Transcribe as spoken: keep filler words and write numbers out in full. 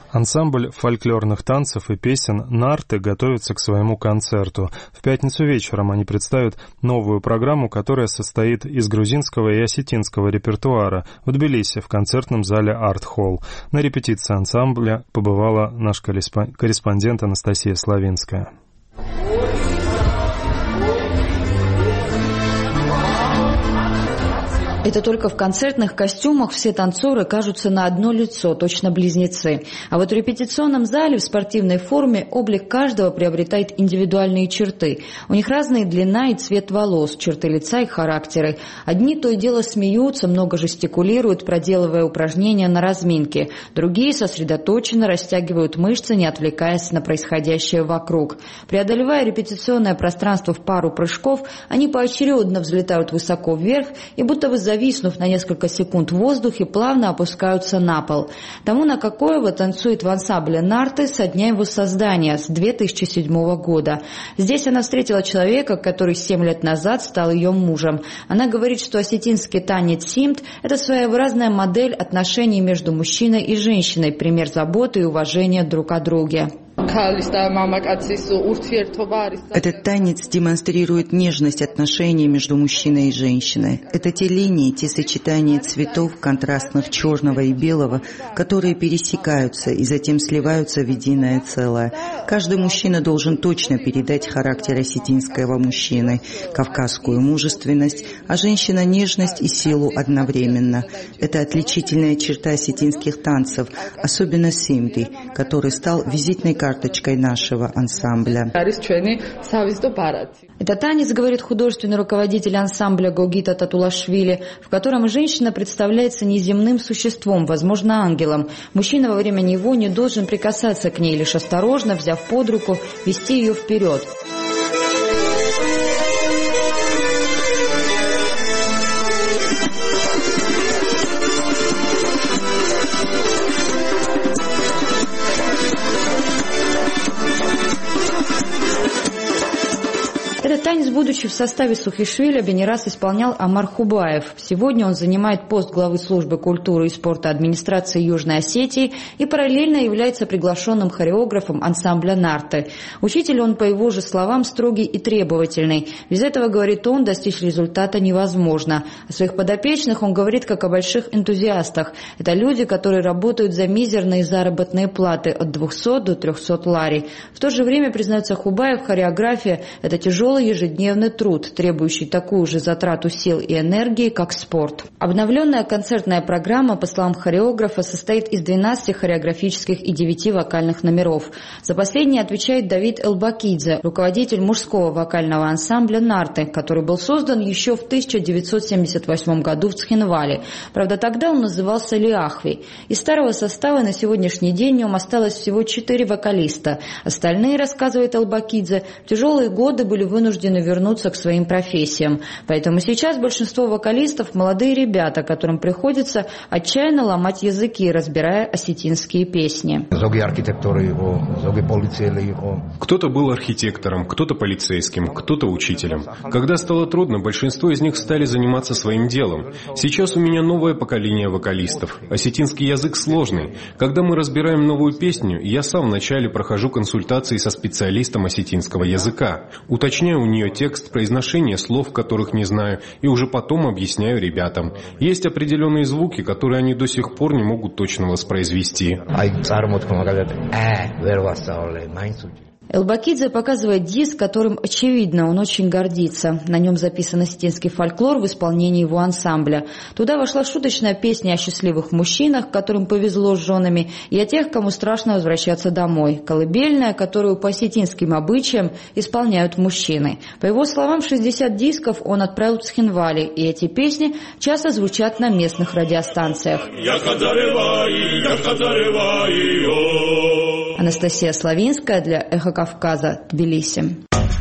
Ансамбль фольклорных танцев и песен «Нарты» готовится к своему концерту. В пятницу вечером они представят новую программу, которая состоит из грузинского и осетинского репертуара в Тбилиси в концертном зале «Арт-холл». На репетиции ансамбля побывала наш корреспондент Анастасия Славинская. Это только в концертных костюмах все танцоры кажутся на одно лицо, точно близнецы. А вот в репетиционном зале в спортивной форме облик каждого приобретает индивидуальные черты. У них разная длина и цвет волос, черты лица и характеры. Одни то и дело смеются, много жестикулируют, проделывая упражнения на разминке. Другие сосредоточенно растягивают мышцы, не отвлекаясь на происходящее вокруг. Преодолевая репетиционное пространство в пару прыжков, они поочередно взлетают высоко вверх и будто бы зависнув на несколько секунд в воздухе, плавно опускаются на пол. Тамуна Кокоева танцует в ансамбле «Нарты» со дня его создания, с две тысячи седьмого года. Здесь она встретила человека, который семь лет назад стал ее мужем. Она говорит, что осетинский танец симт – это своеобразная модель отношений между мужчиной и женщиной, пример заботы и уважения друг о друге. Этот танец демонстрирует нежность отношений между мужчиной и женщиной. Это те линии, те сочетания цветов, контрастных черного и белого, которые пересекаются и затем сливаются в единое целое. Каждый мужчина должен точно передать характер осетинского мужчины, кавказскую мужественность, а женщина – нежность и силу одновременно. Это отличительная черта осетинских танцев, особенно симти, который стал визитной карточкой карточкой нашего ансамбля. Это танец, говорит художественный руководитель ансамбля Гогита Татулашвили, в котором женщина представляется неземным существом, возможно, ангелом. Мужчина во время него не должен прикасаться к ней, лишь осторожно, взяв под руку, вести ее вперед. Этот танец, будучи в составе Сухишвили, не раз исполнял Амар Хубаев. Сегодня он занимает пост главы службы культуры и спорта администрации Южной Осетии и параллельно является приглашенным хореографом ансамбля «Нарты». Учитель он, по его же словам, строгий и требовательный. Без этого, говорит он, достичь результата невозможно. О своих подопечных он говорит как о больших энтузиастах. Это люди, которые работают за мизерные заработные платы от двухсот до трехсот лари. В то же время, признается Хубаев, хореография – это тяжелый ежедневный труд, требующий такую же затрату сил и энергии, как спорт. Обновленная концертная программа, по словам хореографа, состоит из двенадцати хореографических и девяти вокальных номеров. За последний отвечает Давид Элбакидзе, руководитель мужского вокального ансамбля «Нарты», который был создан еще в тысяча девятьсот семьдесят восьмом году в Цхинвале. Правда, тогда он назывался Лиахви. Из старого состава на сегодняшний день в нем осталось всего четыре вокалиста. Остальные, рассказывает Элбакидзе, в тяжелые годы были вынуждены вынуждены вернуться к своим профессиям. Поэтому сейчас большинство вокалистов – молодые ребята, которым приходится отчаянно ломать языки, разбирая осетинские песни. Кто-то был архитектором, кто-то полицейским, кто-то учителем. Когда стало трудно, большинство из них стали заниматься своим делом. Сейчас у меня новое поколение вокалистов. Осетинский язык сложный. Когда мы разбираем новую песню, я сам вначале прохожу консультации со специалистом осетинского языка. Уточняю у нее текст, произношение слов, которых не знаю, и уже потом объясняю ребятам. Есть определенные звуки, которые они до сих пор не могут точно воспроизвести. Элбакидзе показывает диск, которым, очевидно, он очень гордится. На нем записан осетинский фольклор в исполнении его ансамбля. Туда вошла шуточная песня о счастливых мужчинах, которым повезло с женами, и о тех, кому страшно возвращаться домой. Колыбельная, которую по осетинским обычаям исполняют мужчины. По его словам, шестьдесят дисков он отправил в Цхинвали, и эти песни часто звучат на местных радиостанциях. Анастасия Славинская для «Эхо Кавказа», Тбилиси.